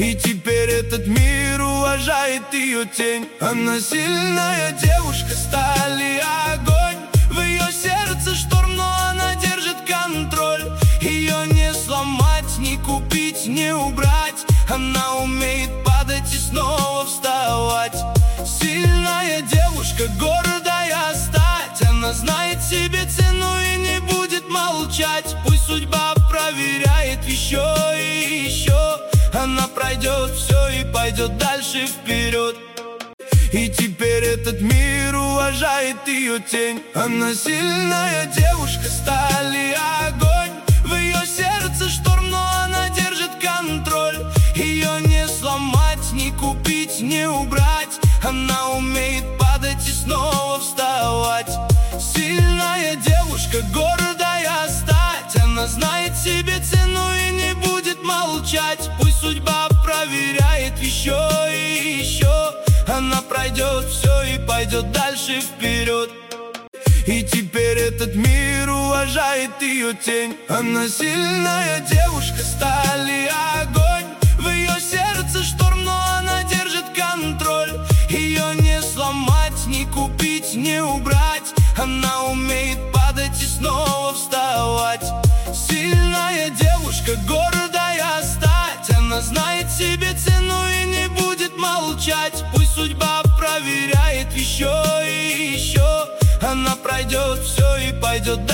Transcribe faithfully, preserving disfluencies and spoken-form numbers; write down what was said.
И теперь этот мир уважает ее тень. Она сильная девушка, сталь и огонь. В ее сердце шторм, но она держит контроль. Ее не сломать, не купить, не убрать. Она умеет падать и снова вставать. Сильная девушка, гордая стать. Она знает себе цену и не будет молчать. Пусть судьба проверяет еще и еще, она пройдет все и пойдет дальше вперед. И теперь этот мир уважает ее тень. Она сильная девушка, сталь и огонь. В ее сердце шторм, но она держит контроль. Ее не сломать, не купить, не убрать. Она умеет падать и снова вставать. Сильная девушка, гордая стать. Она знает себе цену и не будет молчать. Пусть судьба проверяет еще и еще, она пройдет все и пойдет дальше вперед. И теперь этот мир уважает ее тень. Она сильная девушка, сталь и огонь. В ее сердце шторм, но она держит контроль. Ее не сломать, не купить, не убрать. Она умеет падать и снова вставать. Сильная девушка, гордая стать. Она знает себе цену и не будет молчать. Пусть судьба проверяет еще и еще, она пройдет все и пойдет дальше.